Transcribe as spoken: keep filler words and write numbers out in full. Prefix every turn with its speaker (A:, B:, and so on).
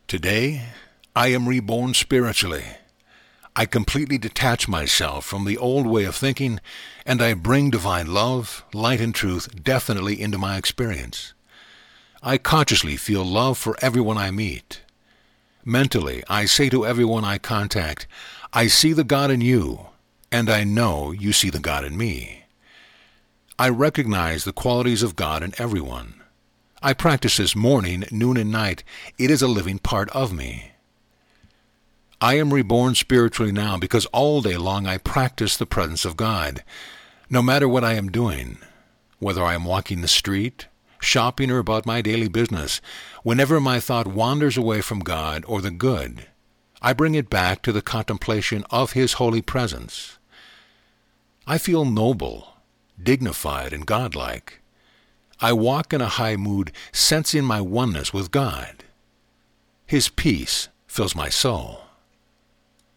A: Today, I am reborn spiritually. I completely detach myself from the old way of thinking, and I bring divine love, light, and truth definitely into my experience. I consciously feel love for everyone I meet. Mentally, I say to everyone I contact, I see the God in you, and I know you see the God in me. I recognize the qualities of God in everyone. I practice this morning, noon, and night. It is a living part of me. I am reborn spiritually now because all day long I practice the presence of God. No matter what I am doing, whether I am walking the street, shopping, or about my daily business, whenever my thought wanders away from God or the good, I bring it back to the contemplation of His holy presence. I feel noble, dignified, and godlike. I walk in a high mood, sensing my oneness with God. His peace fills my soul.